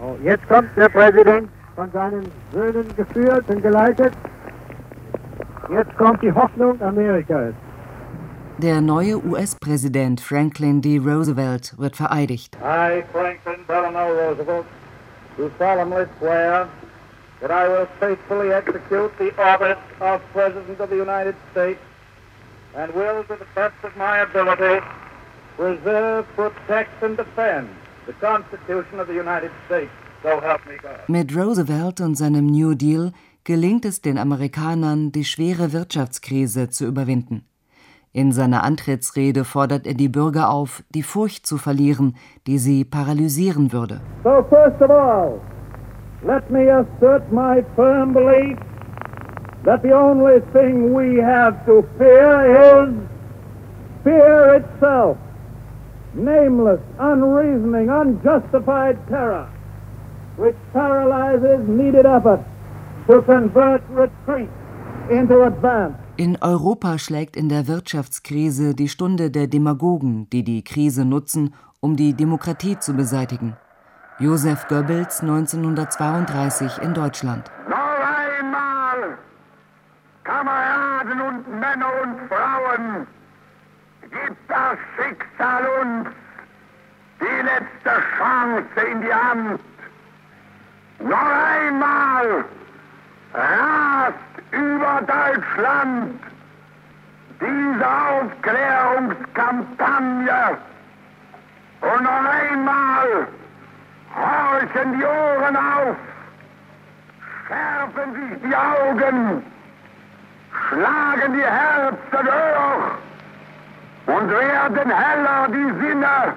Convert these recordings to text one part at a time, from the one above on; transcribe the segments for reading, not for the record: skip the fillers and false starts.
Jetzt kommt der Präsident von seinen Söhnen geführt und geleitet. Jetzt kommt die Hoffnung Amerikas. Der neue US-Präsident Franklin D. Roosevelt wird vereidigt. I, Franklin Delano Roosevelt, do solemnly swear that I will faithfully execute the office of President of the United States and will, to the best of my ability, preserve, protect and defend the Constitution of the United States. So help me God. Mit Roosevelt und seinem New Deal gelingt es den Amerikanern, die schwere Wirtschaftskrise zu überwinden. In seiner Antrittsrede fordert er die Bürger auf, die Furcht zu verlieren, die sie paralysieren würde. So first of all, let me assert my firm belief that the only thing we have to fear is fear itself. Nameless, unreasoning, unjustified terror, which paralyzes needed effort to convert retreat into advance. In Europa schlägt in der Wirtschaftskrise die Stunde der Demagogen, die die Krise nutzen, um die Demokratie zu beseitigen. Joseph Goebbels 1932 in Deutschland. Noch einmal, Kameraden und Männer und Frauen, gibt das Schicksal uns die letzte Chance in die Hand. Noch einmal rast über Deutschland diese Aufklärungskampagne. Und noch einmal horchen die Ohren auf, schärfen sich die Augen, schlagen die Herzen hoch und werden heller die Sinne.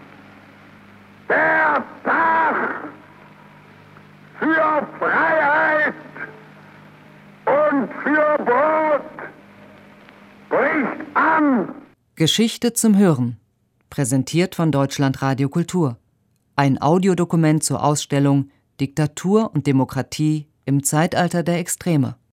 Der Tag für Freiheit und für Brot bricht an. Geschichte zum Hören. Präsentiert von Deutschlandradio Kultur. Ein Audiodokument zur Ausstellung Diktatur und Demokratie im Zeitalter der Extreme.